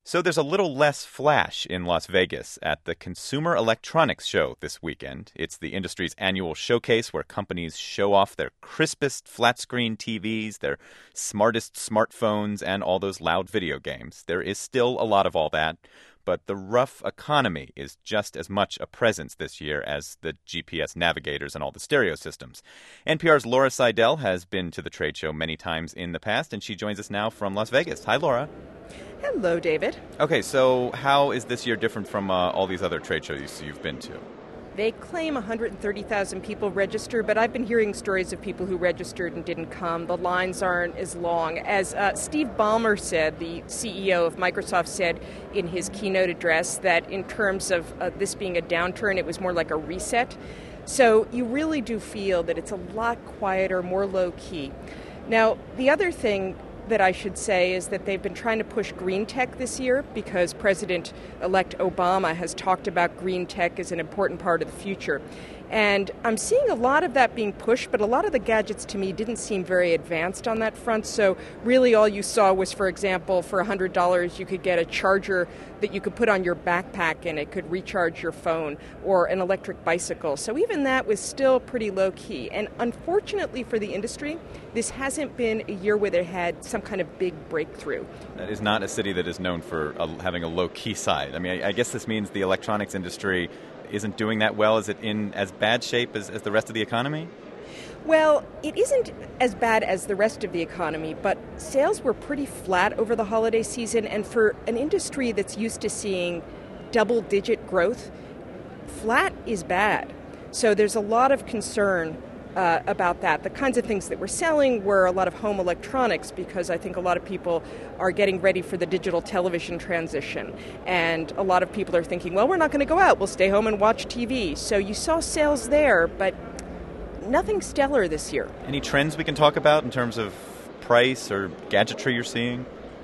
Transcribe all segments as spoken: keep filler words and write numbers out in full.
So there's a little less flash in Las Vegas at the Consumer Electronics Show this weekend. It's the industry's annual showcase where companies show off their crispest flat-screen T Vs, their smartest smartphones, and all those loud video games. There is still a lot of all that, but the rough economy is just as much a presence this year as the G P S navigators and all the stereo systems. N P R's Laura Seidel has been to the trade show many times in the past, and she joins us now from Las Vegas. Hi, Laura. Hello, David. Okay, so how is this year different from uh, all these other trade shows you've been to? They claim one hundred thirty thousand people register, but I've been hearing stories of people who registered and didn't come. The lines aren't as long. As uh, Steve Ballmer said, the C E O of Microsoft, said in his keynote address that in terms of uh, this being a downturn, it was more like a reset. So you really do feel that it's a lot quieter, more low-key. Now, the other thing that I should say is that they've been trying to push green tech this year because President-elect Obama has talked about green tech as an important part of the future. And I'm seeing a lot of that being pushed, but a lot of the gadgets to me didn't seem very advanced on that front. So really all you saw was, for example, for one hundred dollars you could get a charger that you could put on your backpack and it could recharge your phone, or an electric bicycle. So even that was still pretty low key. And unfortunately for the industry, this hasn't been a year where they had some kind of big breakthrough. That is not a city that is known for uh, having a low key side. I mean, I, I guess this means the electronics industry isn't doing that well. Is it in as bad shape as, as the rest of the economy? Well, it isn't as bad as the rest of the economy, but sales were pretty flat over the holiday season, and for an industry that's used to seeing double-digit growth, flat is bad. So there's a lot of concern uh, about that. The kinds of things that we're selling were a lot of home electronics, because I think a lot of people are getting ready for the digital television transition. And a lot of people are thinking, well, we're not going to go out. We'll stay home and watch T V. So you saw sales there, but nothing stellar this year. Any trends we can talk about in terms of price or gadgetry you're seeing?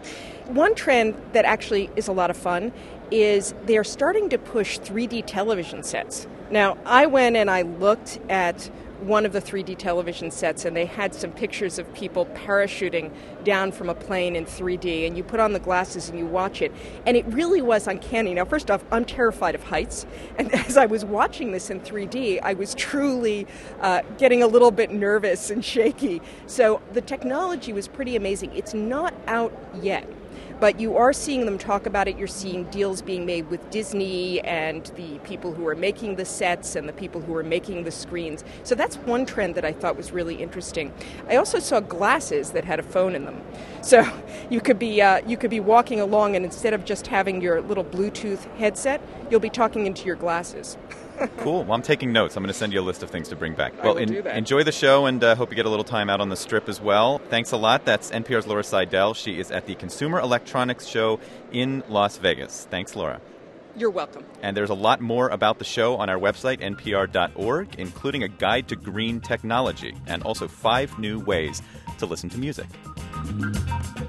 One trend that actually is a lot of fun is they're starting to push three D television sets. Now, I went and I looked at one of the three D television sets, and they had some pictures of people parachuting down from a plane in three D, and you put on the glasses and you watch it, and it really was uncanny. Now, first off, I'm terrified of heights, and as I was watching this in three D, I was truly uh, getting a little bit nervous and shaky. So the technology was pretty amazing. It's not out yet, but you are seeing them talk about it. You're seeing deals being made with Disney and the people who are making the sets and the people who are making the screens. So that's one trend that I thought was really interesting. I also saw glasses that had a phone in them. So you could be uh, you could be walking along, and instead of just having your little Bluetooth headset, you'll be talking into your glasses. Cool. Well, I'm taking notes. I'm going to send you a list of things to bring back. I Well, will en- do that. enjoy the show, and uh, hope you get a little time out on the Strip as well. Thanks a lot. That's N P R's Laura Seidel. She is at the Consumer Electronics Show in Las Vegas. Thanks, Laura. You're welcome. And there's a lot more about the show on our website, N P R dot org, including a guide to green technology and also five new ways to listen to music.